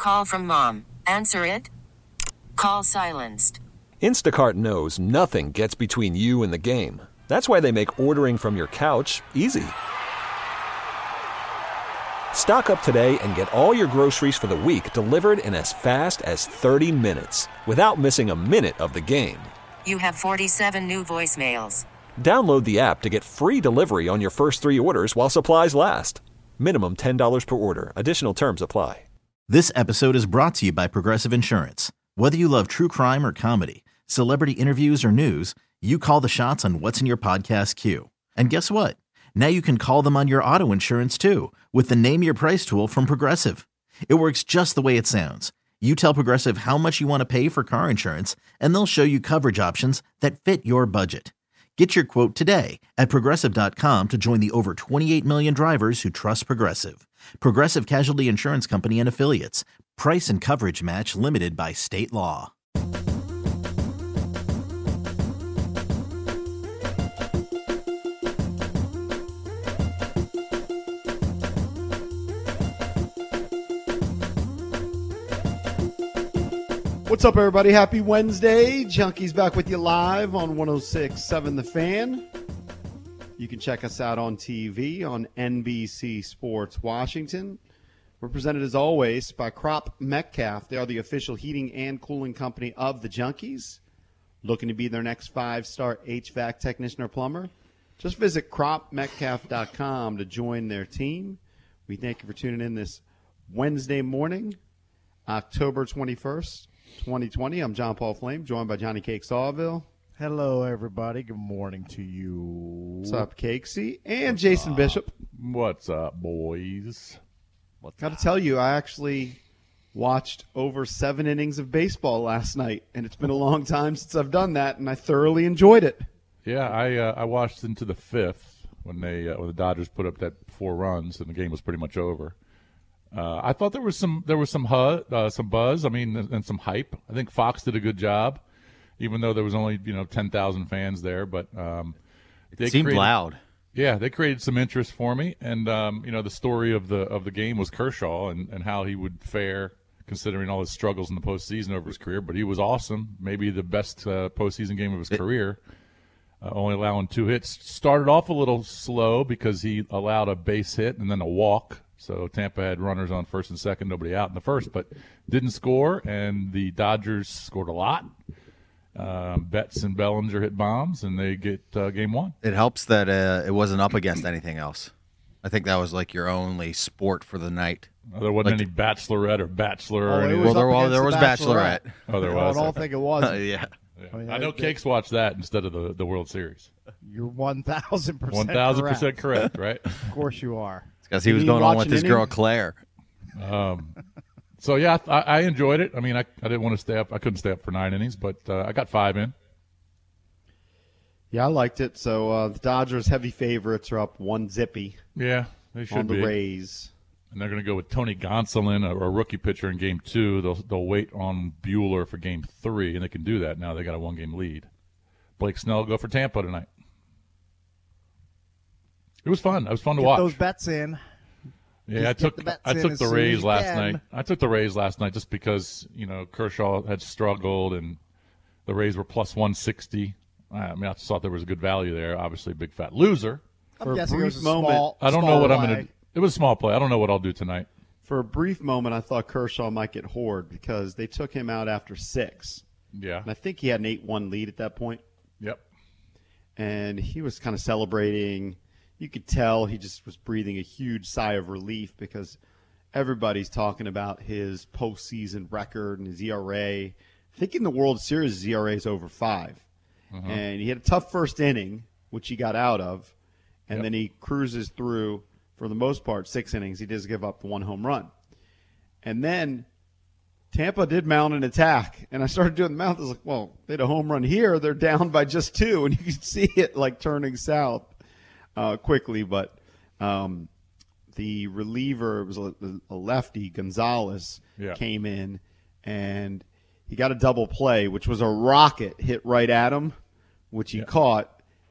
Call from mom. Answer it. Call silenced. Instacart knows nothing gets between you and the game. That's why they make ordering from your couch easy. Stock up today and get all your groceries for the week delivered in as fast as 30 minutes without missing a minute of the game. You have 47 new voicemails. Download the app to get free delivery on your first 3 orders while supplies last. Minimum $10 per order. Additional terms apply. This episode is brought to you by Progressive Insurance. Whether you love true crime or comedy, celebrity interviews or news, you call the shots on what's in your podcast queue. And guess what? Now you can call them on your auto insurance too with the Name Your Price tool from Progressive. It works just the way it sounds. You tell Progressive how much you want to pay for car insurance, and they'll show you coverage options that fit your budget. Get your quote today at Progressive.com to join the over 28 million drivers who trust Progressive. Progressive Casualty Insurance Company and Affiliates. Price and coverage match limited by state law. What's up, everybody? Happy Wednesday. Junkies back with you live on 106.7 The Fan. You can check us out on TV on NBC Sports Washington. We're presented, as always, by Crop Metcalf. They are the official heating and cooling company of the Junkies. Looking to be their next 5-star HVAC technician or plumber? Just visit cropmetcalf.com to join their team. We thank you for tuning in this Wednesday morning, October 21st. 2020. I'm John Paul Flame, joined by Johnny Cake Sawville. Hello, everybody. Good morning to you. What's up, Cakesy? And Jason Bishop. What's up, boys? Got to tell you, I actually watched over 7 innings of baseball last night, and it's been a long time since I've done that, and I thoroughly enjoyed it. Yeah, I watched into the 5th when the Dodgers put up that 4 runs, and the game was pretty much over. I thought there was some buzz. I mean, and some hype. I think Fox did a good job, even though there was only 10,000 fans there. But it seemed loud. Yeah, they created some interest for me, and the story of the game was Kershaw and how he would fare considering all his struggles in the postseason over his career. But he was awesome, maybe the best postseason game of his career. Only allowing 2 hits. Started off a little slow because he allowed a base hit and then a walk. So Tampa had runners on first and second, nobody out in the first, but didn't score, and the Dodgers scored a lot. Betts and Bellinger hit bombs, and they get game 1. It helps that it wasn't up against anything else. I think that was like your only sport for the night. There wasn't any Bachelorette or Bachelor. Oh, or anything. there was Bachelorette. Oh, there was. I don't think it was. Yeah. I mean, I know Cakes watched that instead of the World Series. You're 1,000% 1,000% correct, right? Of course you are. Because he was going on with his girl Claire. So yeah, I enjoyed it. I mean, I didn't want to stay up. I couldn't stay up for 9 innings, but I got 5 in. Yeah, I liked it. So the Dodgers, heavy favorites, are up 1-0. Yeah, they should on the be. Rays. And they're going to go with Tony Gonsolin, a rookie pitcher, in Game 2. They'll wait on Buehler for Game 3, and they can do that now. They got a 1-game lead. Blake Snell will go for Tampa tonight. It was fun. It was fun to watch. Get those bets in. Yeah, I took the Rays last night. I took the Rays last night just because Kershaw had struggled and the Rays were plus 160. I mean, I thought there was a good value there. Obviously, a big fat loser. I'm guessing it was a moment, small. I don't know what play. I'm going to. It was a small play. I don't know what I'll do tonight. For a brief moment, I thought Kershaw might get hoard because they took him out after 6. Yeah. And I think he had an 8-1 lead at that point. Yep. And he was kind of celebrating. You could tell he just was breathing a huge sigh of relief because everybody's talking about his postseason record and his ERA. I think in the World Series, his ERA is over 5. And he had a tough first inning, which he got out of, and then he cruises through, for the most part, 6 innings. He does give up the 1 home run. And then Tampa did mount an attack, and I started doing the math. I was like, well, they had a home run here. They're down by just 2, and you can see it like turning south quickly. But the reliever, it was a lefty, Gonzalez, came in, and he got a double play, which was a rocket hit right at him, which he caught.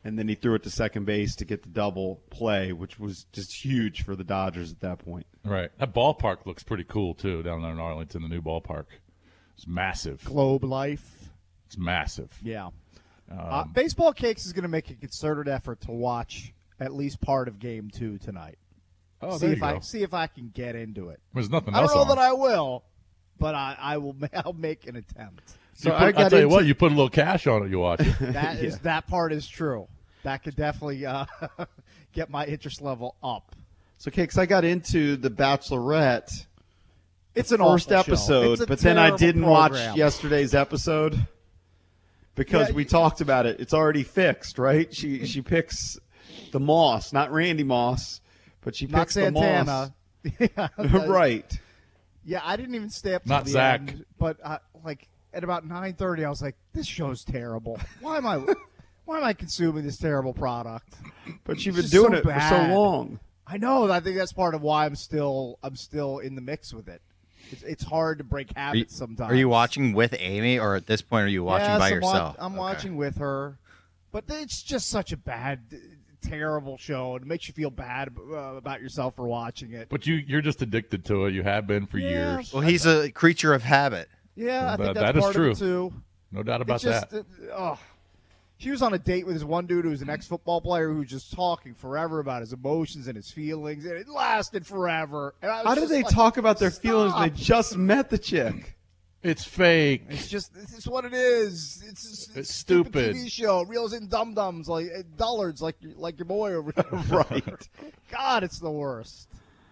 and then he threw it to second base to get the double play, which was just huge for the Dodgers at that point. Right. That ballpark looks pretty cool, too, down there in Arlington, the new ballpark. It's massive. Globe Life. It's massive. Yeah. Baseball Cakes is going to make a concerted effort to watch at least part of Game 2 tonight. Oh, see there if you I go. see if I can get into it. There's nothing I else don't know on. that I will, but I will. I'll make an attempt. So I'll tell you into- what, you put a little cash on it, you watch it. That is that part is true. That could definitely get my interest level up. So, Cakes, I got into The Bachelorette It's an first awful show. episode, It's a but then I terrible didn't program. watch yesterday's episode because Yeah, we talked about it. It's already fixed, right? She picks the Moss, not Randy Moss, but she Not picks the Moss. Santana. Right. Yeah, I didn't even stay up to Not the Zach. end, but like at about 9:30, I was like, "This show's terrible. Why am I consuming this terrible product?" But you've It's been just doing so it for bad. so long. I know. I think that's part of why I'm still in the mix with it. It's hard to break habits sometimes. Are you watching with Amy, or at this point are you watching Yes, by I'm yourself? I'm Okay. watching with her, but it's just such a bad, terrible show, and it makes you feel bad about yourself for watching it. But you're just addicted to it. You have been for Yeah. years. Well, he's a creature of habit. Yeah, I think That that's is part true. of it too. No doubt about It's just, that. She was on a date with this one dude who's an ex-football player who was just talking forever about his emotions and his feelings, and it lasted forever. And I was How do just they like, talk about their feelings when they stop. just met the chick? It's fake. It's just this is what it is. It's a It's stupid stupid. TV show. Reels and dum-dums like dullards like your boy over there. Right. God, it's the worst.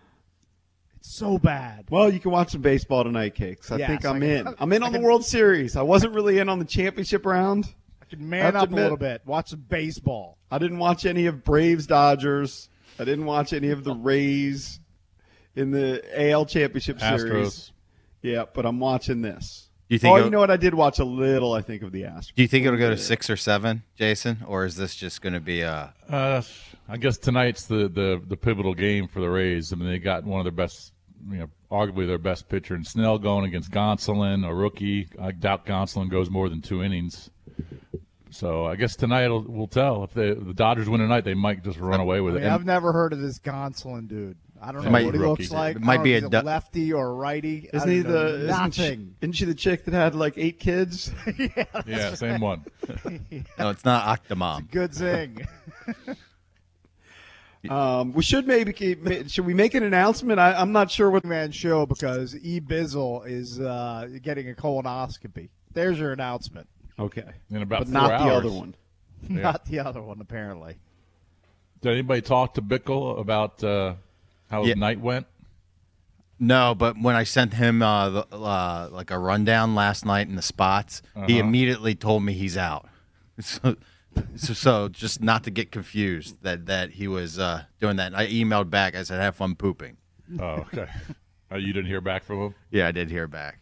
It's so bad. Well, you can watch some baseball tonight, Cakes. I Yes, think I I'm can- in. I'm in I on the can- World Series. I wasn't really in on the championship round. I can I man have to up a admit- little bit. Watch some baseball. I didn't watch any of Braves Dodgers. I didn't watch any of the Rays in the AL Championship Series. Astros. Yeah, but I'm watching this. Do you think Oh, it'll- you know what? I did watch a little, I think, of the Astros. Do you think it'll go to 6 or 7, Jason, or is this just going to be a? I guess tonight's the pivotal game for the Rays. I mean, they got one of their best, arguably their best pitcher in Snell going against Gonsolin, a rookie. I doubt Gonsolin goes more than 2 innings. So I guess tonight we'll tell. If the Dodgers win tonight, they might just run away with I it. mean, I've never heard of this Gonsolin dude. I don't know Might- what he rookie. looks like. It might I don't be know a if he's du- lefty or a righty. I Isn't he don't know the? nothing? Isn't she the chick that had like 8 kids? Yeah, same one. No, it's not Octomom. Good zing. We should should we make an announcement? I'm not sure what. Man show because E. Bizzle is getting a colonoscopy. There's your announcement. Okay, In about but 4 not hours. the other one. Yeah. Not the other one, apparently. Did anybody talk to Bickle about how his Yeah. night went? No, but when I sent him like a rundown last night in the spots, he immediately told me he's out. So just not to get confused that he was doing that. I emailed back. I said, "Have fun pooping." Oh, okay. You didn't hear back from him? Yeah, I did hear back.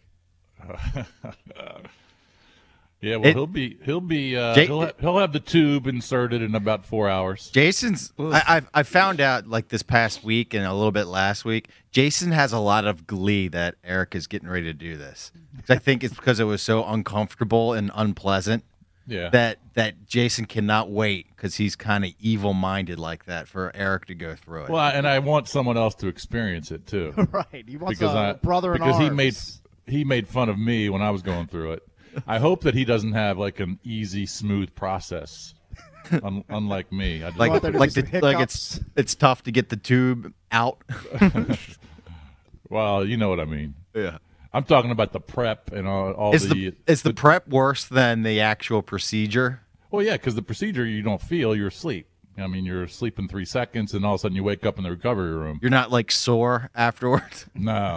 Yeah, well, It- he'll be Jay- he'll have the tube inserted in about 4 hours. Jason's. I found out like this past week and a little bit last week. Jason has a lot of glee that Eric is getting ready to do this. 'Cause I think it's because it was so uncomfortable and unpleasant Yeah. that Jason cannot wait because he's kind of evil-minded like that for Eric to go through it. Well, and I want someone else to experience it too, Right. He wants because a brother in because arms. he made fun of me when I was going through it. I hope that he doesn't have like an easy, smooth process, unlike me. I'd like want there to like be the, some like hiccups. it's tough to get the tube out. well, you know what I mean. Yeah. I'm talking about the prep and all Is the prep worse than the actual procedure? Well, yeah, because the procedure you don't feel, you're asleep. I mean, you're asleep in 3 seconds, and all of a sudden you wake up in the recovery room. You're not like sore afterwards. No.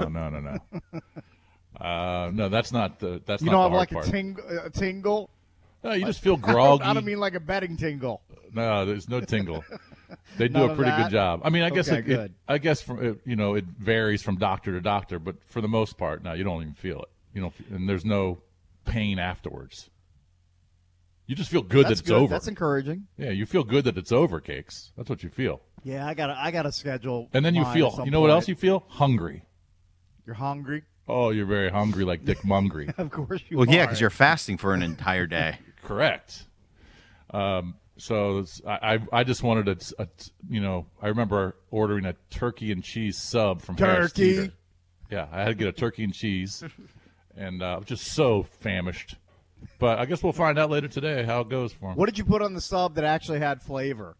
No, that's not the You not don't the have hard like part. a tingle? No, you just feel groggy. I don't mean like a betting tingle. No, there's no tingle. They do None a of pretty that? good job. I mean, I guess Okay, good. it varies from doctor to doctor, but for the most part, no, you don't even feel it. You don't, and there's no pain afterwards. You just feel good That's that it's good. over. That's encouraging. Yeah, you feel good that it's over, Cakes. That's what you feel. Yeah, I got a schedule. And then you mine at feel, some you know what point. else you feel? Hungry. You're hungry. Oh, you're very hungry, like Dick Mungry. Of course you Well, are. yeah, because you're fasting for an entire day. Correct. So I just wanted I remember ordering a turkey and cheese sub from Harris Teeter. Yeah, I had to get a turkey and cheese, and I was just so famished. But I guess we'll find out later today how it goes for him. What did you put on the sub that actually had flavor?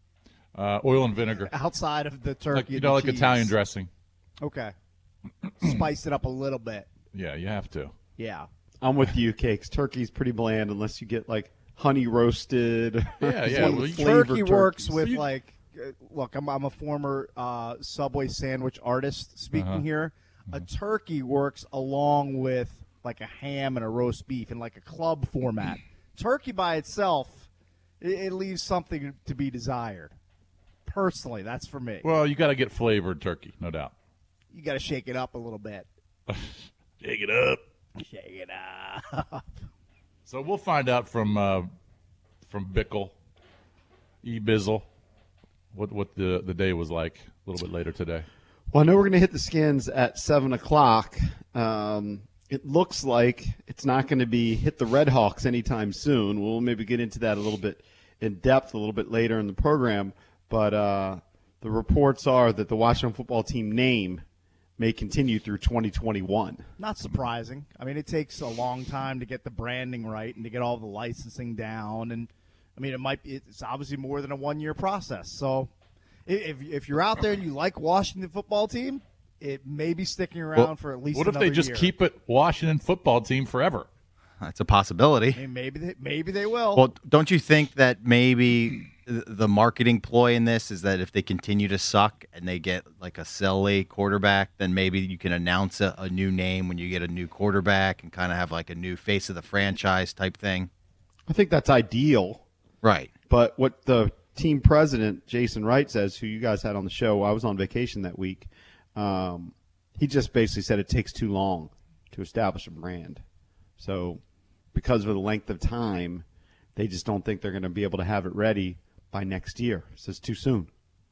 Oil and vinegar. Outside of the turkey, like cheese. Italian dressing. Okay. Spice it up a little bit. Yeah, you have to. Yeah. I'm with you, Cakes. Turkey's pretty bland unless you get like honey roasted. Yeah. Well, Turkey works with look, I'm a former Subway sandwich artist speaking here. A turkey works along with like a ham and a roast beef in like a club format. Turkey by itself, it leaves something to be desired. Personally, that's for me. Well, you got to get flavored turkey, no doubt. You got to shake it up a little bit. Shake it up. Shake it up. So we'll find out from Bickle, Bizzle, what the day was like a little bit later today. Well, I know we're going to hit the Skins at 7 o'clock. It looks like it's not going to be hit the Red Hawks anytime soon. We'll maybe get into that a little bit in depth a little bit later in the program. But the reports are that the Washington football team name may continue through 2021. Not surprising. I mean, it takes a long time to get the branding right and to get all the licensing down. And, I mean, it's obviously more than a one-year process. So if you're out there and you like Washington football team, it may be sticking around for at least another year. What if they just keep it Washington football team forever? That's a possibility. I mean, maybe they will. Well, don't you think that maybe the marketing ploy in this is that if they continue to suck and they get like a silly quarterback, then maybe you can announce a new name when you get a new quarterback and kind of have like a new face of the franchise type thing? I think that's ideal. Right. But what the team president, Jason Wright, says, who you guys had on the show, I was on vacation that week, he just basically said it takes too long to establish a brand. So because of the length of time, they just don't think they're going to be able to have it ready by next year. So it's too soon.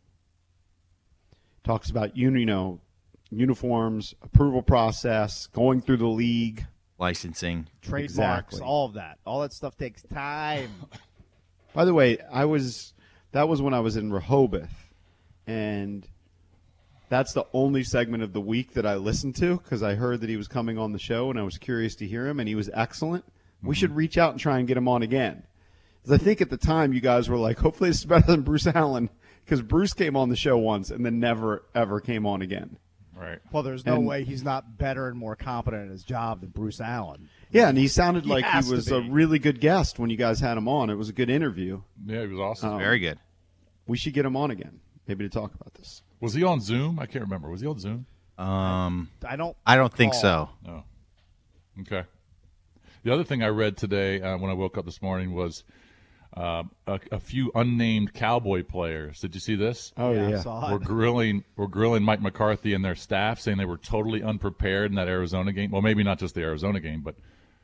Talks about uniforms, approval process, going through the league. Licensing. Trademarks, Exactly. all of that. All that stuff takes time. By the way, that was when I was in Rehoboth, and that's the only segment of the week that I listened to because I heard that he was coming on the show, and I was curious to hear him, and he was excellent. We should reach out and try and get him on again. Because I think at the time you guys were like, hopefully this is better than Bruce Allen, because Bruce came on the show once and then never, ever came on again. Right. Well, there's no way he's not better and more competent at his job than Bruce Allen. Yeah, and he sounded like has he to was be. a really good guest when you guys had him on. It was a good interview. Yeah, he was awesome. Very good. We should get him on again, maybe to talk about this. Was he on Zoom? I can't remember. Was he on Zoom? I don't think recall. so. No. Okay. The other thing I read today when I woke up this morning was a few unnamed Cowboy players. Did you see this? Oh, I yeah. saw We're it. grilling Mike McCarthy and their staff, saying they were totally unprepared in that Arizona game. Well, maybe not just the Arizona game, but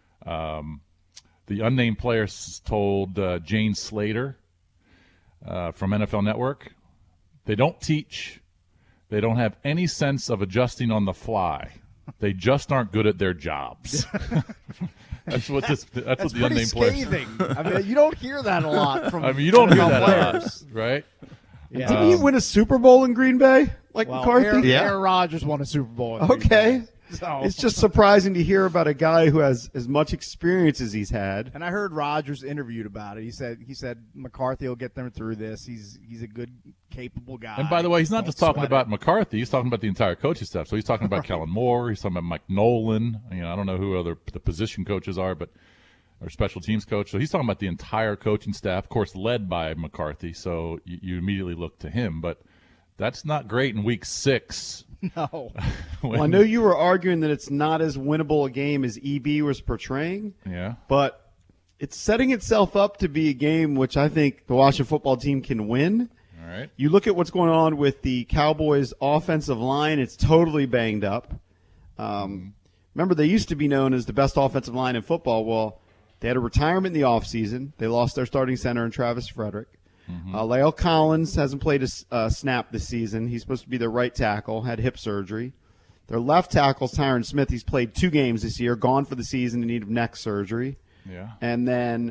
the unnamed players told Jane Slater from NFL Network, they don't teach. They don't have any sense of adjusting on the fly. They just aren't good at their jobs. That's what the Pretty unnamed players. scathing. I mean, you don't hear that a lot from. I mean, you don't hear NFL that a lot, players. right? Yeah. Didn't he win a Super Bowl in Green Bay, like Well, McCarthy? Aaron Rodgers won a Super Bowl. in Green Okay. Bay. So, It's just surprising to hear about a guy who has as much experience as he's had. and I heard Rodgers interviewed about it. He said McCarthy will get them through this. He's a good, capable guy. And by the way, he's not Don't just talking sweat about McCarthy. He's talking about the entire coaching staff. So he's talking about Kellen Moore. He's talking about Mike Nolan. I don't know who the position coaches are, but or special teams coach. So he's talking about the entire coaching staff, of course, led by McCarthy. So you immediately look to him. But that's not great in week 6. it. No. Well, I know you were arguing that it's not as winnable a game as EB was portraying, Yeah. but it's setting itself up to be a game which I think the Washington football team can win. All right. You look at what's going on with the Cowboys' offensive line, it's totally banged up. Remember, they used to be known as the best offensive line in football. Well, they had a retirement in the offseason. They lost their starting center in Travis Frederick. Lael Collins hasn't played a snap this season. He's supposed to be their right tackle, had hip surgery. Their left tackle, Tyron Smith, he's played 2 games this year, gone for the season in need of neck surgery. Yeah. And then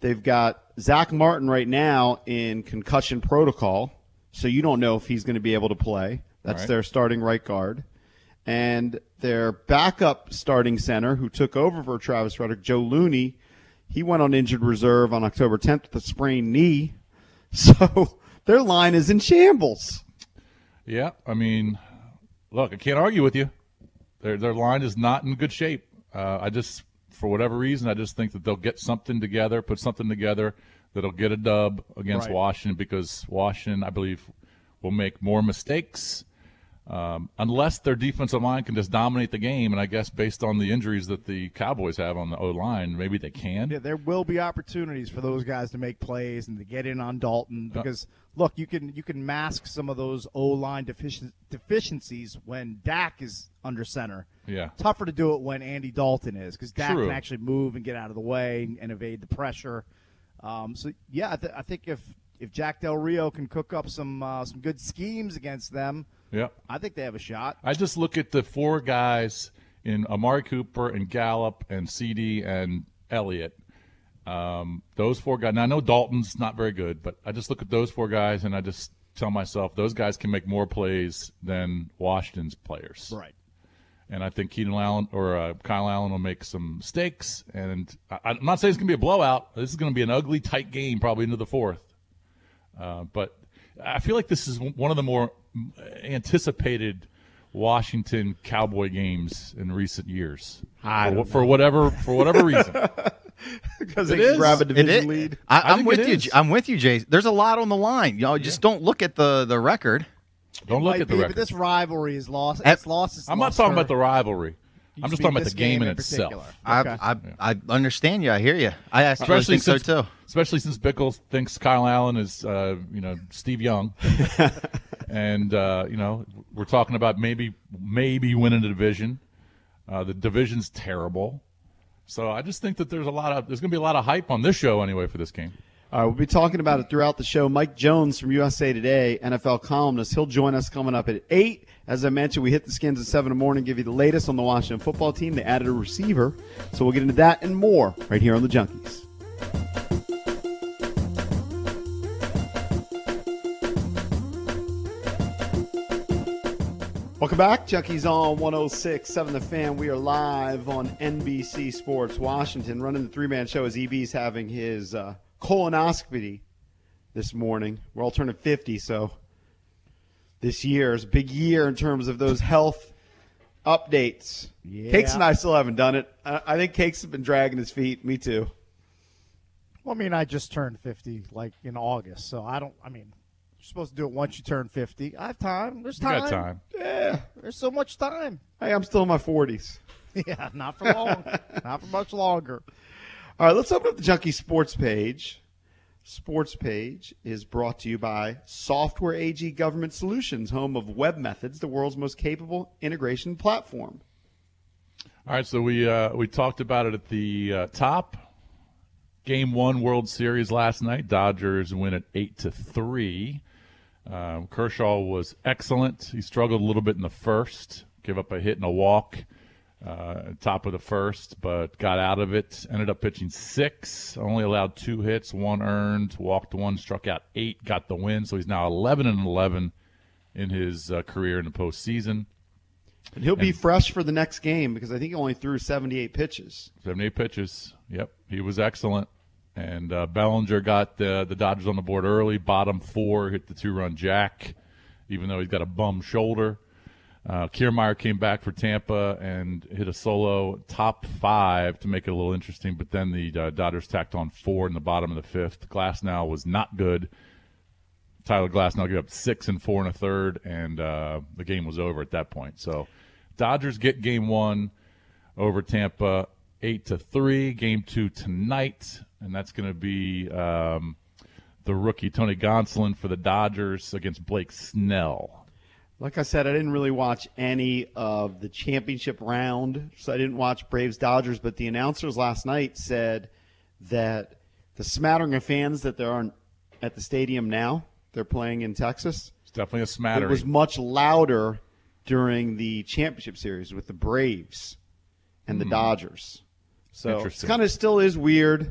They've got Zach Martin right now in concussion protocol, so you don't know if he's going to be able to play. That's their starting right guard. And their backup starting center, who took over for Travis Frederick, Joe Looney, he went on injured reserve on October 10th with a sprained knee. So their line is in shambles. Yeah, I mean, look, I can't argue with you. Their line is not in good shape. For whatever reason, I just think that they'll get something together, put something together that'll get a dub against Washington, because Washington, I believe, will make more mistakes unless their defensive line can just dominate the game. And I guess based on the injuries that the Cowboys have on the O-line, maybe they can. Yeah, there will be opportunities for those guys to make plays and to get in on Dalton because, look, you can mask some of those O-line deficiencies when Dak is under center. Yeah. Tougher to do it when Andy Dalton is because Dak True. can actually move and get out of the way and evade the pressure. I think if Jack Del Rio can cook up some good schemes against them, I think they have a shot. I just look at the four guys in Amari Cooper and Gallup and CD and Elliott. Those four guys. Now, I know Dalton's not very good, but I just look at those four guys and I just tell myself those guys can make more plays than Washington's players. Right. And I think Kyle Allen will make some mistakes. And I'm not saying it's going to be a blowout. This is going to be an ugly, tight game probably into the fourth. But I feel like this is one of the more anticipated Washington Cowboy games in recent years. For whatever reason. Because they can grab a division lead. I'm with you, Jay. There's a lot on the line. Just don't look at the record. Don't look at the record. But this rivalry is lost. I'm not talking about the rivalry. I'm just talking about the game in itself. Okay. I understand you. I hear you. I especially think so too. Especially since Bickle thinks Kyle Allen is, Steve Young, and we're talking about maybe winning the division. The division's terrible, so I just think that there's going to be a lot of hype on this show anyway for this game. All right, we'll be talking about it throughout the show. Mike Jones from USA Today, NFL columnist, he'll join us coming up at 8. As I mentioned, we hit the skins at 7 in the morning, give you the latest on the Washington football team. They added a receiver, so we'll get into that and more right here on the Junkies. Welcome back. Junkies on 106.7 The Fan. We are live on NBC Sports Washington, running the three-man show as EB's having his colonoscopy this morning. We're all turning 50, so this year is a big year in terms of those health updates. Yeah. Cakes and I still haven't done it. I think Cakes has been dragging his feet. Me too. Well, I just turned 50 in August, so you're supposed to do it once you turn 50. I have time. There's time. You got time. Yeah. There's so much time. Hey, I'm still in my 40s. Yeah, not for long. Not for much longer. All right, let's open up the Junkie Sports page. Sports page is brought to you by Software AG Government Solutions, home of WebMethods, the world's most capable integration platform. All right, so we talked about it at the top. Game 1 World Series last night. Dodgers win at 8-3. Kershaw was excellent. He struggled a little bit in the first, gave up a hit and a walk. Top of the first, but got out of it. Ended up pitching 6, only allowed 2 hits, 1 earned, walked 1, struck out 8, got the win. So he's now 11-11 in his career in the postseason. And he'll be fresh for the next game because I think he only threw 78 pitches. 78 pitches. Yep, he was excellent. And Bellinger got the Dodgers on the board early, bottom 4, hit the 2-run jack, even though he's got a bum shoulder. Kiermaier came back for Tampa and hit a solo top 5 to make it a little interesting, but then the Dodgers tacked on 4 in the bottom of the 5th. Glasnow was not good. Tyler Glasnow gave up 6 and 4 1/3, and the game was over at that point. So Dodgers get game 1 over Tampa 8-3. Game 2 tonight, and that's going to be the rookie Tony Gonsolin for the Dodgers against Blake Snell. Like I said, I didn't really watch any of the championship round, so I didn't watch Braves-Dodgers, but the announcers last night said that the smattering of fans that there are at the stadium now, they're playing in Texas. It's definitely a smattering. It was much louder during the championship series with the Braves and the Dodgers. So it kind of still is weird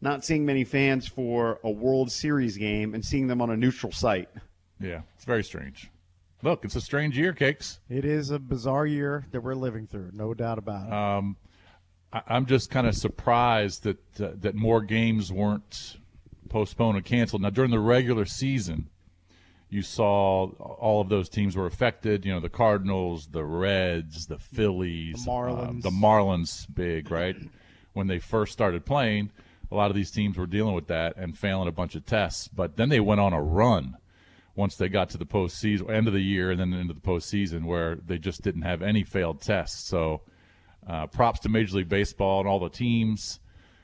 not seeing many fans for a World Series game and seeing them on a neutral site. Yeah, it's very strange. Look, it's a strange year, Cakes. It is a bizarre year that we're living through, no doubt about it. I'm just kind of surprised that more games weren't postponed or canceled. Now, during the regular season, you saw all of those teams were affected. You know, the Cardinals, the Reds, the Phillies, The Marlins. The Marlins, big, right? When they first started playing, a lot of these teams were dealing with that and failing a bunch of tests. But then they went on a run once they got to the postseason, end of the year, and then into the postseason, where they just didn't have any failed tests. So, props to Major League Baseball and all the teams.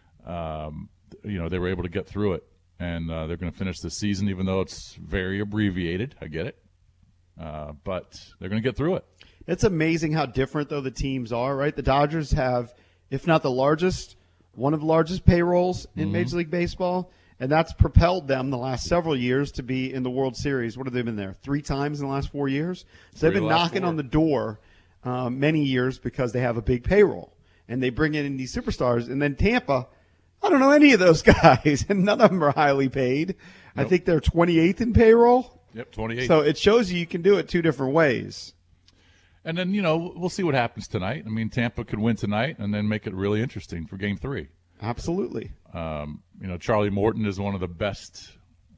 They were able to get through it, and they're going to finish the season, even though it's very abbreviated. I get it, but they're going to get through it. It's amazing how different, though, the teams are, right? The Dodgers have, if not the largest, one of the largest payrolls in Major League Baseball, and that's propelled them the last several years to be in the World Series. What have they been there? 3 times in the last 4 years? So they've been knocking on the door many years because they have a big payroll. And they bring in these superstars. And then Tampa, I don't know any of those guys, and none of them are highly paid. Nope. I think they're 28th in payroll. Yep, 28th. So it shows you can do it 2 different ways. And then, we'll see what happens tonight. I mean, Tampa could win tonight and then make it really interesting for Game 3. Absolutely. Charlie Morton is one of the best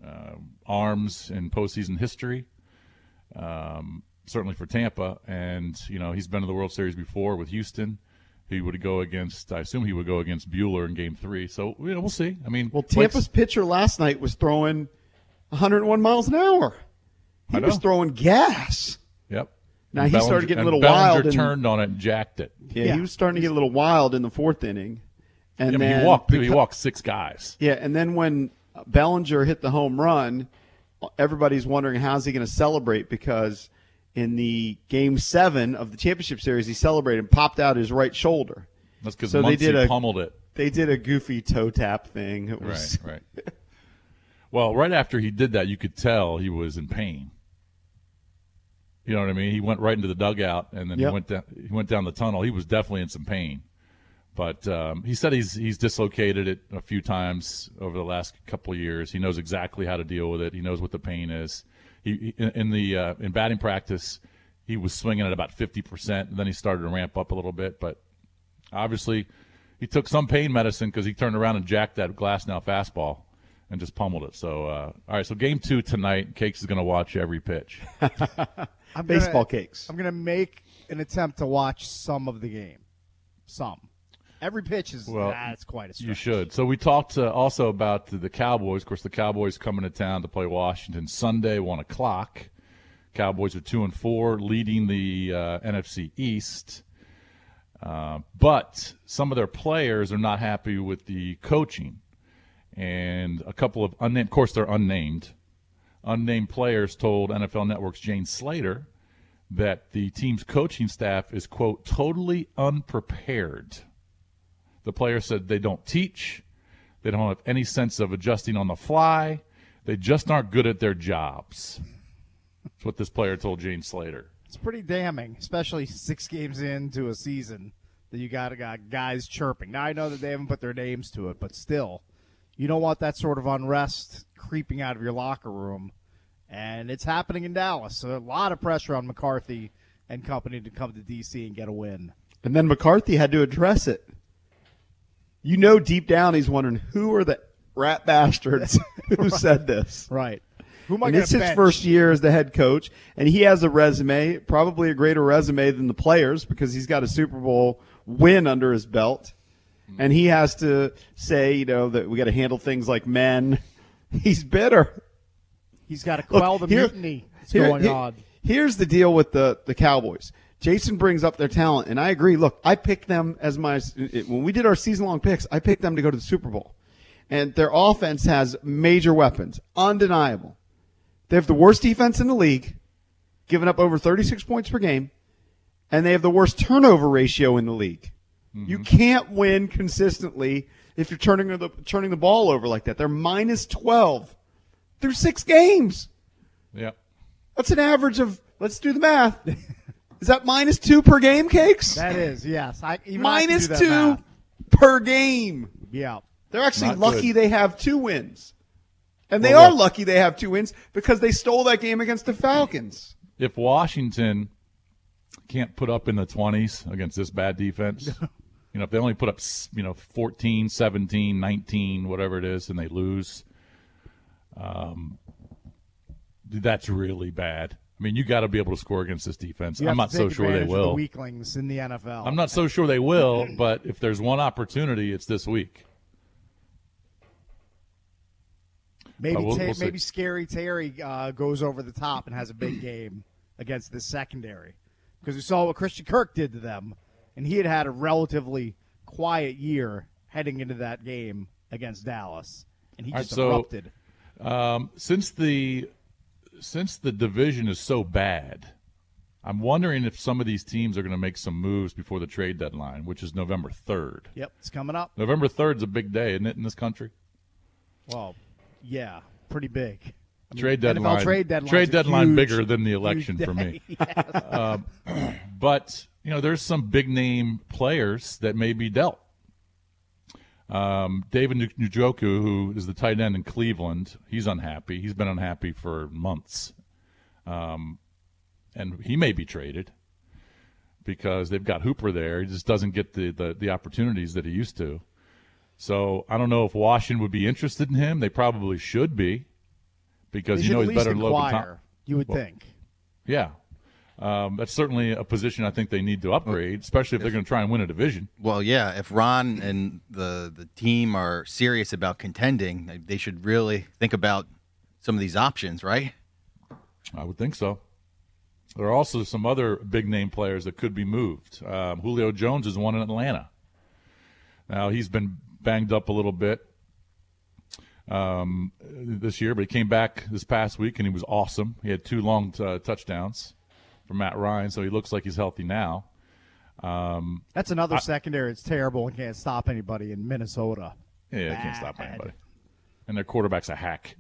arms in postseason history, certainly for Tampa. And, he's been to the World Series before with Houston. I assume he would go against Buehler in Game 3. So, we'll see. I mean, Tampa's pitcher last night was throwing 101 miles an hour. He was throwing gas. Yep. Now, he started getting a little wild. Bellinger turned on it and jacked it. Yeah, he was starting to get a little wild in the 4th inning. And then he walked 6 guys. Yeah, and then when Bellinger hit the home run, everybody's wondering how's he going to celebrate, because in the Game 7 of the championship series, he celebrated and popped out his right shoulder. That's because Muncy pummeled it. They did a goofy toe tap thing. It was Right. Well, right after he did that, you could tell he was in pain. You know what I mean? He went right into the dugout, and then he went down the tunnel. He was definitely in some pain. But he said he's dislocated it a few times over the last couple of years. He knows exactly how to deal with it. He knows what the pain is. In batting practice, he was swinging at about 50%, and then he started to ramp up a little bit. But obviously, he took some pain medicine because he turned around and jacked that Glasnow fastball and just pummeled it. So, all right, so Game 2 tonight, Cakes is going to watch every pitch. Baseball Cakes. I'm going to make an attempt to watch some of the game. Some. Every pitch is that's quite a stretch. You should. So we talked also about the Cowboys. Of course, the Cowboys coming to town to play Washington Sunday, 1:00. Cowboys are 2-4, leading the NFC East. But some of their players are not happy with the coaching. And a couple of unnamed, of course they're unnamed players told NFL Network's Jane Slater that the team's coaching staff is, quote, totally unprepared. The players said they don't teach. They don't have any sense of adjusting on the fly. They just aren't good at their jobs. That's what this player told Jane Slater. It's pretty damning, especially 6 games into a season, that you got guys chirping. Now, I know that they haven't put their names to it, but still, you don't want that sort of unrest creeping out of your locker room. And it's happening in Dallas. So a lot of pressure on McCarthy and company to come to D.C. and get a win. And then McCarthy had to address it. Deep down he's wondering, who are the rat bastards who said this? Right. Who am I and going it's to his bench? first year as the head coach, and he has a resume, probably a greater resume than the players, because he's got a Super Bowl win under his belt. And he has to say, that we got to handle things like men. He's bitter. He's got to quell the mutiny that's going on. Here's the deal with the Cowboys. Jason brings up their talent, and I agree. Look, I picked them as when we did our season-long picks, I picked them to go to the Super Bowl. And their offense has major weapons, undeniable. They have the worst defense in the league, giving up over 36 points per game, and they have the worst turnover ratio in the league. Mm-hmm. You can't win consistently if you're turning the ball over like that. They're minus 12 through 6 games. Yep. That's an average of, let's do the math. Is that minus 2 per game, Cakes? That is, yes. Minus 2 per game. Yeah. They're actually Not lucky good. they have 2 wins. And they Well, are look. lucky they have 2 wins because they stole that game against the Falcons. If Washington can't put up in the 20s against this bad defense, if they only put up 14, 17, 19, whatever it is, and they lose, that's really bad. I mean, you got to be able to score against this defense. You I'm have not to so take sure they advantage of the will. weaklings in the NFL. I'm not so sure they will, but if there's one opportunity, it's this week. Maybe we'll see. maybe Scary Terry goes over the top and has a big game against this secondary, because we saw what Christian Kirk did to them, and he had a relatively quiet year heading into that game against Dallas, and he All just right, so, erupted. Since the division is so bad, I'm wondering if some of these teams are going to make some moves before the trade deadline, which is November 3rd. Yep, it's coming up. November 3rd is a big day, isn't it, in this country? Well, yeah, pretty big. I mean, Trade NFL deadline. trade deadline huge, bigger than the election huge for me. day. Yes. But there's some big name players that may be dealt. David Njoku, who is the tight end in Cleveland, he's unhappy. He's been unhappy for months, and he may be traded because they've got Hooper there. He just doesn't get the opportunities that he used to. So I don't know if Washington would be interested in him. They probably should be, because They should he's at better least than Logan inquire, Thomas. you would think. Yeah. That's certainly a position I think they need to upgrade, especially if they're going to try and win a division. Well, yeah, if Ron and the team are serious about contending, they should really think about some of these options, right? I would think so. There are also some other big-name players that could be moved. Julio Jones is one in Atlanta. Now, he's been banged up a little bit this year, but he came back this past week, and he was awesome. He had 2 long touchdowns for Matt Ryan, so he looks like he's healthy now. That's another secondary. It's terrible and can't stop anybody in Minnesota. Yeah, they can't stop anybody. And their quarterback's a hack.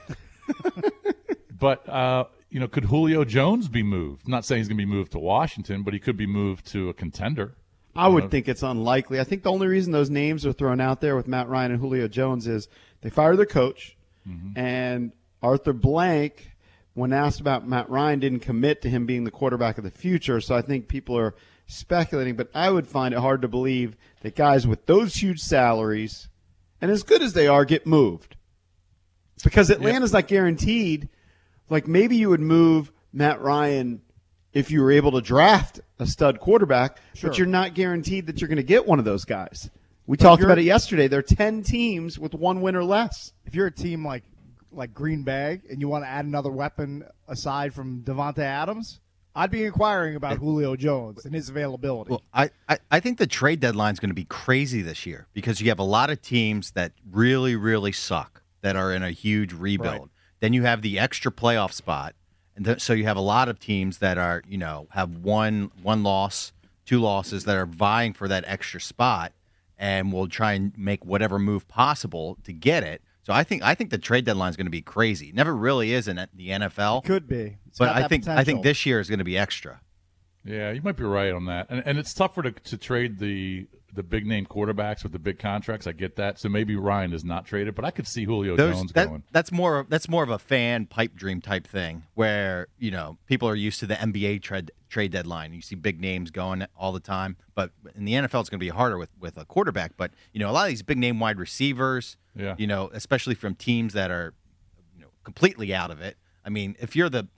But, could Julio Jones be moved? I'm not saying he's going to be moved to Washington, but he could be moved to a contender. I would think it's unlikely. I think the only reason those names are thrown out there with Matt Ryan and Julio Jones is they fired their coach, and Arthur Blank, when asked about Matt Ryan, didn't commit to him being the quarterback of the future. So I think people are speculating, but I would find it hard to believe that guys with those huge salaries and as good as they are get moved, because Atlanta's not guaranteed. Like, maybe you would move Matt Ryan if you were able to draft a stud quarterback, but you're not guaranteed that you're going to get one of those guys. We talked about it yesterday. There are 10 teams with 1 win or less. If you're a team like Green Bay and you want to add another weapon aside from Devontae Adams, I'd be inquiring about Julio Jones and his availability. Well, I think the trade deadline is going to be crazy this year because you have a lot of teams that really, really suck that are in a huge rebuild. Right. Then you have the extra playoff spot. And so you have a lot of teams that are, have one loss, 2 losses that are vying for that extra spot and will try and make whatever move possible to get it. So I think the trade deadline is going to be crazy. It never really is in the NFL. Could be. But I think this year is going to be extra. Yeah, you might be right on that. And it's tougher to trade the big name quarterbacks with the big contracts. I get that. So maybe Ryan is not traded, but I could see Julio Jones going. That's more of a fan pipe dream type thing where, people are used to the NBA trade deadline. You see big names going all the time. But in the NFL, it's going to be harder with a quarterback. But, a lot of these big name wide receivers, especially from teams that are, completely out of it. I mean, if you're the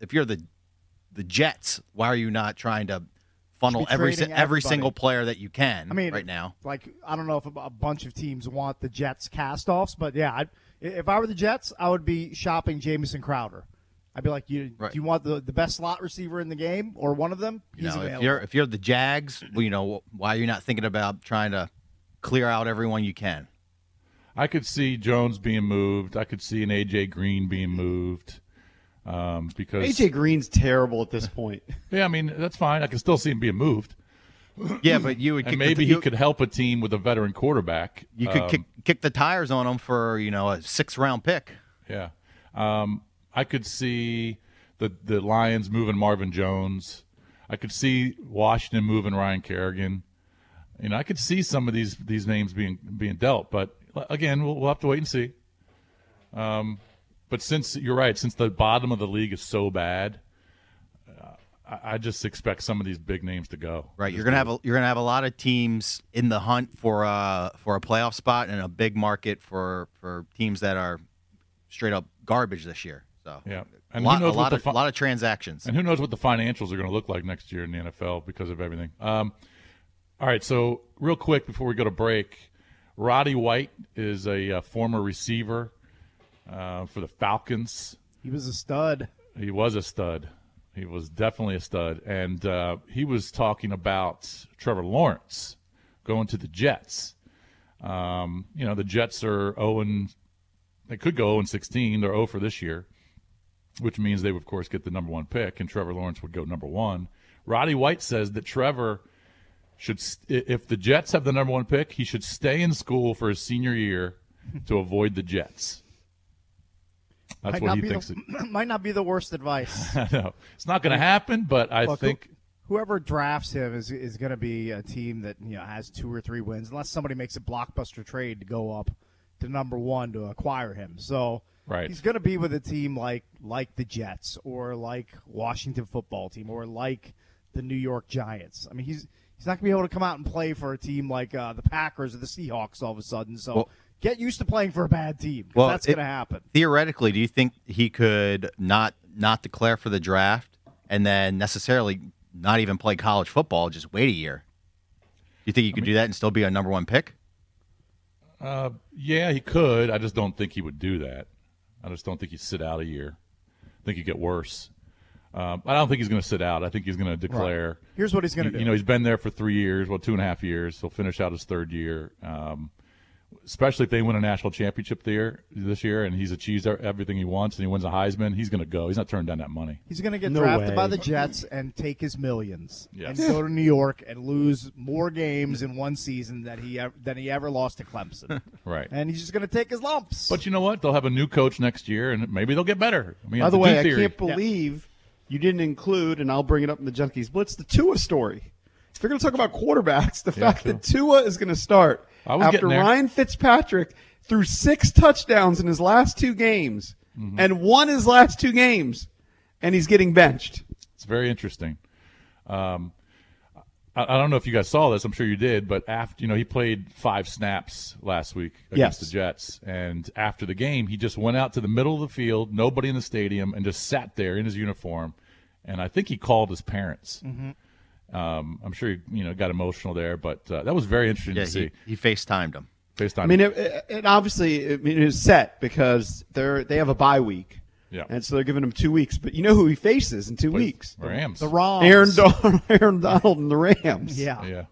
Jets, why are you not trying to funnel every single player that you can right now? Like, I don't know if a bunch of teams want the Jets cast-offs, but yeah, if I were the Jets, I would be shopping Jamison Crowder. I'd be like, do you want the best slot receiver in the game or one of them? He's available. If you're the Jags, why are you not thinking about trying to clear out everyone you can? I could see Jones being moved. I could see an A.J. Green being moved. Because A.J. Green's terrible at this point. Yeah, I mean, that's fine. I can still see him being moved. Yeah, but you would and maybe he could help a team with a veteran quarterback. You could kick the tires on him for, a 6th-round pick. Yeah. I could see the Lions moving Marvin Jones. I could see Washington moving Ryan Kerrigan. I could see some of these names being dealt, but again, we'll have to wait and see. But since you're right, since the bottom of the league is so bad, I just expect some of these big names to go. Right, you're gonna have a lot of teams in the hunt for a playoff spot and a big market for teams that are straight up garbage this year. So yeah, and a lot of transactions. And who knows what the financials are going to look like next year in the NFL because of everything. All right, so real quick before we go to break, Roddy White is a former receiver for the Falcons. He was a stud. He was a stud. He was definitely a stud. And he was talking about Trevor Lawrence going to the Jets. The Jets are 0 they could go 0-16. They're 0 for this year, which means they would, of course, get the number 1 pick, and Trevor Lawrence would go number 1. Roddy White says that Trevor should, if the Jets have the number 1 pick, he should stay in school for his senior year to avoid the Jets. That's what he thinks. Might not be the worst advice. I know. It's not going to happen, but I think whoever drafts him is going to be a team that has 2 or 3 wins, unless somebody makes a blockbuster trade to go up to number 1 to acquire him. So right. He's going to be with a team like the Jets or like Washington football team or like the New York Giants. I mean, he's not going to be able to come out and play for a team like the Packers or the Seahawks all of a sudden. So get used to playing for a bad team. Well, that's going to happen. Theoretically, do you think he could not declare for the draft and then necessarily not even play college football, just wait a year? Do you think he could do that and still be a number 1 pick? Yeah, he could. I just don't think he would do that. I just don't think he'd sit out a year. I think he'd get worse. I don't think he's going to sit out. I think he's going to declare. Right. Here's what he's going to do. He's been there for 3 years, 2.5 years. He'll finish out his 3rd year. Especially if they win a national championship this year and he's achieved everything he wants and he wins a Heisman, he's going to go. He's not turning down that money. He's going to get drafted by the Jets and take his millions and go to New York and lose more games in one season than he ever lost to Clemson. Right. And he's just going to take his lumps. But you know what? They'll have a new coach next year and maybe they'll get better. I mean, by the way, I can't believe you didn't include, and I'll bring it up in the Junkies Blitz, the Tua story. If you're going to talk about quarterbacks, the fact that Tua is going to start after Ryan Fitzpatrick threw 6 touchdowns in his last 2 games and won his last 2 games, and he's getting benched. It's very interesting. I don't know if you guys saw this. I'm sure you did, but after he played 5 snaps last week against the Jets, and after the game, he just went out to the middle of the field, nobody in the stadium, and just sat there in his uniform. And I think he called his parents. Mm-hmm. I'm sure he got emotional there, but that was very interesting to see. He FaceTimed him. I mean, it obviously it was set because they have a bye week. Yeah. And so they're giving him 2 weeks. But you know who he faces in 2 weeks? The Rams. The Rams. Aaron Donald and the Rams. Yeah. Yeah,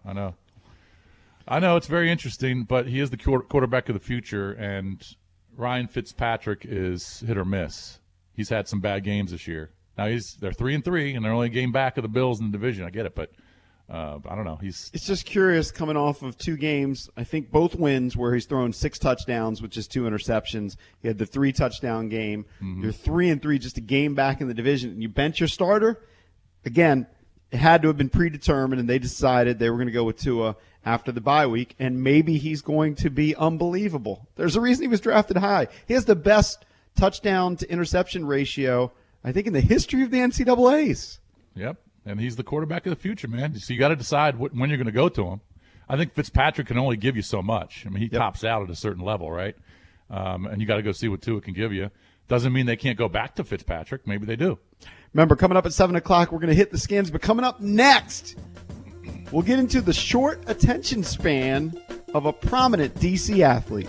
I know. It's very interesting, but he is the quarterback of the future, and Ryan Fitzpatrick is hit or miss. He's had some bad games this year. Now they're 3-3, and they're only a game back of the Bills in the division. I get it, but I don't know. It's just curious coming off of 2 games. I think both wins where he's thrown 6 touchdowns with just 2 interceptions. He had the 3-touchdown game. Mm-hmm. You're 3-3, just a game back in the division, and you bench your starter. Again, it had to have been predetermined, and they decided they were going to go with Tua after the bye week, and maybe he's going to be unbelievable. There's a reason he was drafted high. He has the best touchdown to interception ratio, I think, in the history of the NCAAs. Yep, and he's the quarterback of the future, man. So you got to decide when you're going to go to him. I think Fitzpatrick can only give you so much. I mean, he tops out at a certain level, right? And you got to go see what Tua can give you. Doesn't mean they can't go back to Fitzpatrick. Maybe they do. Remember, coming up at 7 o'clock, we're going to hit the skins. But coming up next, we'll get into the short attention span of a prominent DC athlete.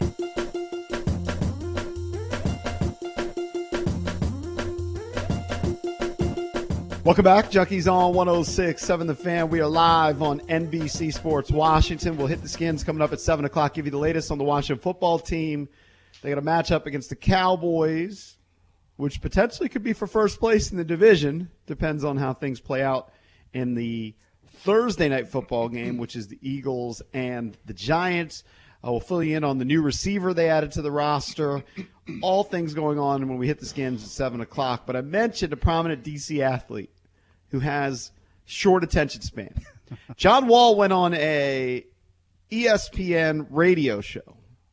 Welcome back, Junkies on 106.7 The Fan. We are live on NBC Sports Washington. We'll hit the skins coming up at 7 o'clock, give you the latest on the Washington football team. They got a matchup against the Cowboys, which potentially could be for first place in the division. Depends on how things play out in the Thursday night football game, which is the Eagles and the Giants. I will fill you in on the new receiver they added to the roster. All things going on when we hit the skins at 7 o'clock. But I mentioned a prominent DC athlete who has short attention span. John Wall went on a ESPN radio show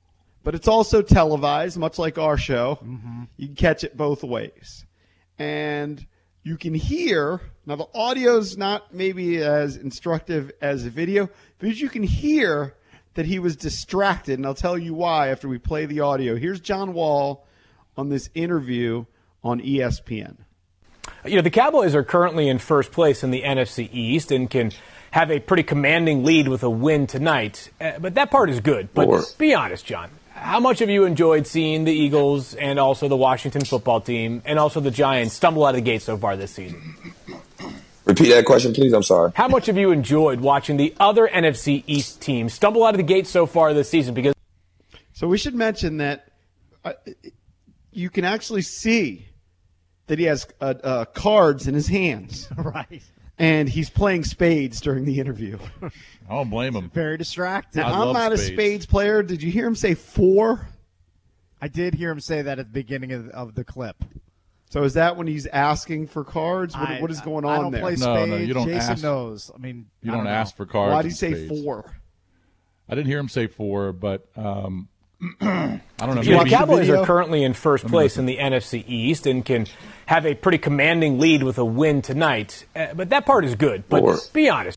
but it's also televised, much like our show. You can catch it both ways. And you can hear, now the audio's not maybe as instructive as the video, but you can hear that he was distracted, and I'll tell you why after we play the audio. Here's John Wall on this interview on ESPN. The Cowboys are currently in first place in the NFC East and can have a pretty commanding lead with a win tonight. But that part is good. But be honest, John, how much have you enjoyed seeing the Eagles and also the Washington football team and also the Giants stumble out of the gate so far this season? Repeat that question, please. I'm sorry. How much have you enjoyed watching the other NFC East teams stumble out of the gate so far this season? Because So we should mention that you can actually see that he has cards in his hands. Right. And he's playing spades during the interview. I don't blame him. Very distracted. Now, I I'm love not a spades. spades player. Did you hear him say 4? I did hear him say that at the beginning of the clip. So is that when he's asking for cards? What is going on I don't there? play No, spades. you don't Jason ask. knows. I mean, You I don't know. ask for cards. Why did he and say spades. 4? I didn't hear him say 4, but I don't know. the Maybe Cowboys video? are currently in first place in the NFC East and can have a pretty commanding lead with a win tonight. But that part is good. But be honest.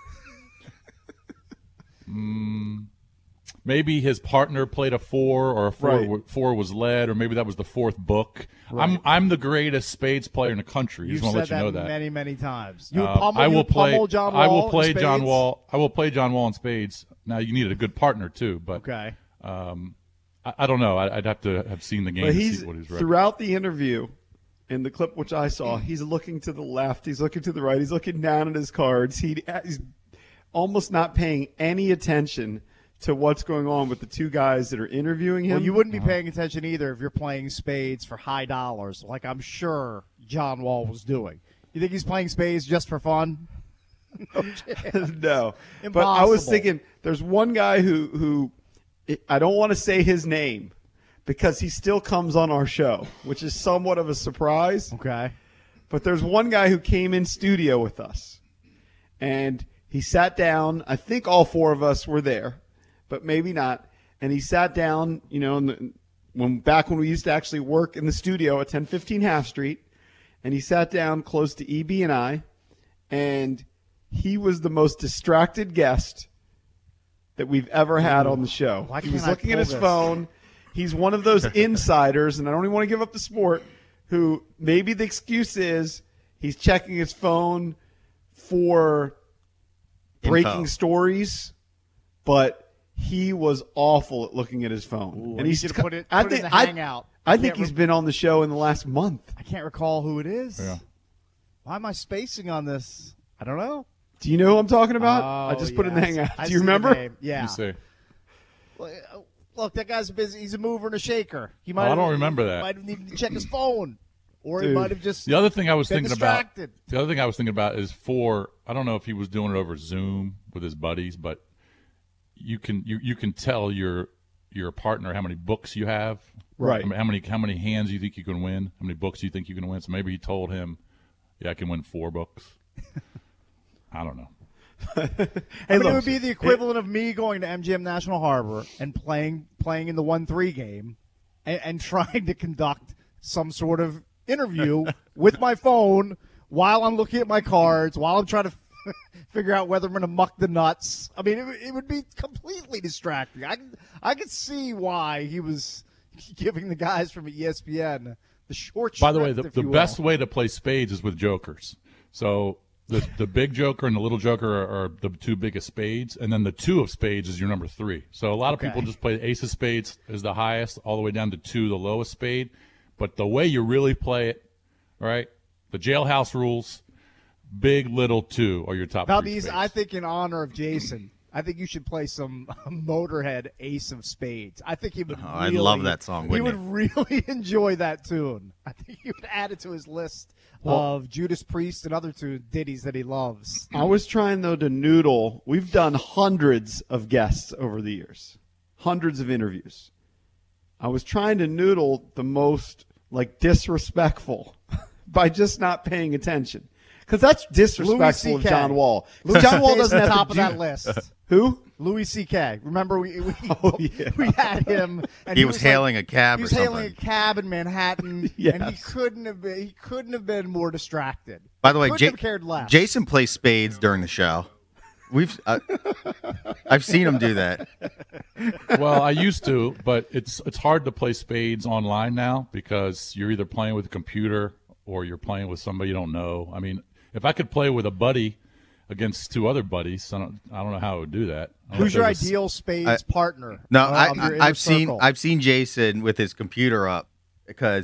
maybe his partner played a 4 or a 4, Right. 4 was led, or maybe that was the 4th book. Right. I'm the greatest spades player in the country. You've Just want said to let you know that that. many, many times. You I will play. John Wall I will play in John spades? Wall. I will play John Wall in spades. Now you needed a good partner too, but Okay. I don't know. I'd have to have seen the game But to he's see what his record. throughout the interview, in the clip which I saw, he's looking to the left, he's looking to the right, he's looking down at his cards. He's almost not paying any attention to what's going on with the two guys that are interviewing him. Well, you wouldn't be paying attention either if you're playing spades for high dollars, like I'm sure John Wall was doing. You think he's playing spades just for fun? No. But I was Impossible. thinking, there's one guy who I don't want to say his name because he still comes on our show, which is somewhat of a surprise. Okay. But there's one guy who came in studio with us, and he sat down. I think all 4 of us were there, but maybe not. And he sat down, back when we used to actually work in the studio at 1015 Half Street, and he sat down close to EB and I, and he was the most distracted guest that we've ever had on the show. Why He was can't I looking at pull his this? phone. He's one of those insiders, and I don't even want to give up the sport, who maybe the excuse is he's checking his phone for breaking stories, but he was awful at looking at his phone. and he's going to put it in the hangout. I think he's been on the show in the last month. I can't recall who it is. Yeah. Why am I spacing on this? I don't know. Do you know who I'm talking about? Oh, I just put it in the yes. hangout. I Do you see the remember? name. Yeah. You say. Look, that guy's busy. He's a mover and a shaker. He I don't remember that. Might have needed to check his phone, or he Dude. might have just. The other thing I was been thinking about. distracted. The other thing I was thinking about is I don't know if he was doing it over Zoom with his buddies, but you can tell your partner how many books you have, Right. How many hands you think you can win, how many books you think you can win. So maybe he told him, "Yeah, I can win 4 books." I don't know. I mean, it would be the equivalent of me going to MGM National Harbor and playing in the 1-3 game and trying to conduct some sort of interview with my phone while I'm looking at my cards, while I'm trying to figure out whether I'm going to muck the nuts. I mean, it would be completely distracting. I could see why he was giving the guys from ESPN the short By the way, shrift, if the you best will. way to play spades is with jokers. So the big joker and the little joker are the 2 biggest spades, and then the 2 of spades is your number 3. So a lot of people just play the ace of spades is the highest, all the way down to 2, the lowest spade. But the way you really play it, right? The jailhouse rules, big, little 2 are your top 3 Valdez, spades. I think in honor of Jason, I think you should play some Motorhead Ace of Spades. I think he would. I'd really, love that song, He wouldn't would really enjoy that tune. I think he would add it to his list of Judas Priest and other ditties that he loves. I was trying, though, to noodle. We've done hundreds of guests over the years, hundreds of interviews. I was trying to noodle the most, disrespectful by just not paying attention. Because that's disrespectful of Louis John CK. Wall. Louis John Wall CK is doesn't the have top to of do that list. Who? Louis C.K. Remember we yeah. we had him, and He was hailing a cab He or was hailing a something. cab in Manhattan, Yes. and he couldn't have been more distracted. By the way, Couldn't have cared less. Jason plays spades during the show. I've seen him do that. Well, I used to, but it's hard to play spades online now because you're either playing with a computer or you're playing with somebody you don't know. I mean, if I could play with a buddy against two other buddies, I don't know how I would do that. Who's your ideal spades partner? No, of your inner I've circle? seen Jason with his computer up because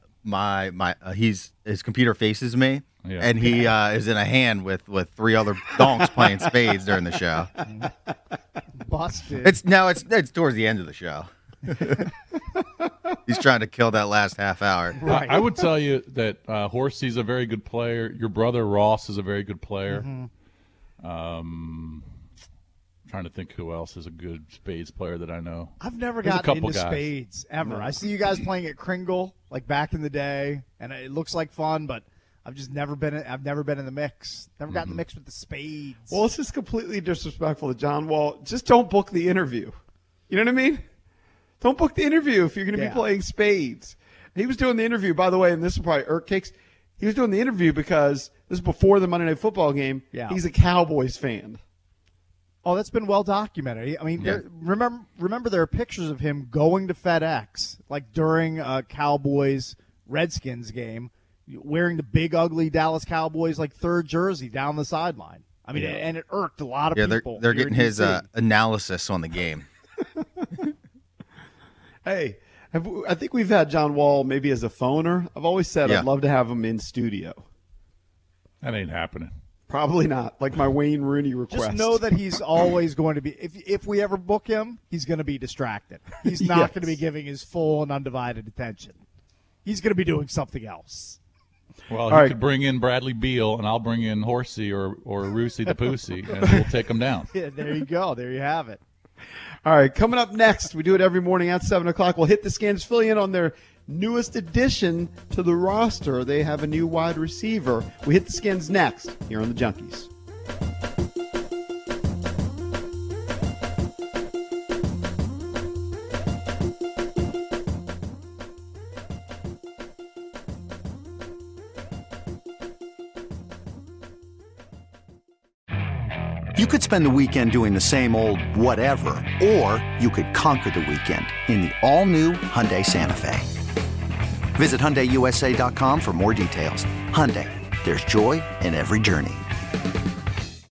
his computer faces me. Yeah. And he is in a hand with 3 other donks playing spades during the show. Busted. It's towards the end of the show. He's trying to kill that last half hour. I would tell you that Horsey's a very good player. Your brother Ross is a very good player. Trying to think who else is a good spades player that I know. I've never There's a gotten couple into guys. spades ever. No. I see you guys playing at Kringle like back in the day, and it looks like fun, but I've just never been. I've never been in the mix. Never gotten in the mix with the spades. Well, it's just completely disrespectful to John Wall. Just don't book the interview. You know what I mean? Don't book the interview if you're going to be playing spades. He was doing the interview, by the way, and this is probably Irk Cakes. He was doing the interview because this is before the Monday Night Football game. Yeah. He's a Cowboys fan. Oh, that's been well documented. I mean, remember there are pictures of him going to FedEx, like during a Cowboys-Redskins game, wearing the big, ugly Dallas Cowboys, like, third jersey down the sideline. I mean, and it irked a lot of people. They're here getting in his DC. analysis on the game. Hey, I think we've had John Wall maybe as a phoner. I've always said I'd love to have him in studio. That ain't happening. Probably not. Like my Wayne Rooney request. Just know that he's always going to be. If we ever book him, he's going to be distracted. He's not going to be giving his full and undivided attention. He's going to be doing something else. Well, you could bring in Bradley Beal, and I'll bring in Horsey or Rusey the Pussy, and we'll take them down. Yeah, there you go. There you have it. All right, coming up next, we do it every morning at 7 o'clock. We'll hit the Skins, fill you in on their newest addition to the roster. They have a new wide receiver. We hit the Skins next here on the Junkies. You could spend the weekend doing the same old whatever, or you could conquer the weekend in the all-new Hyundai Santa Fe. Visit HyundaiUSA.com for more details. Hyundai, there's joy in every journey.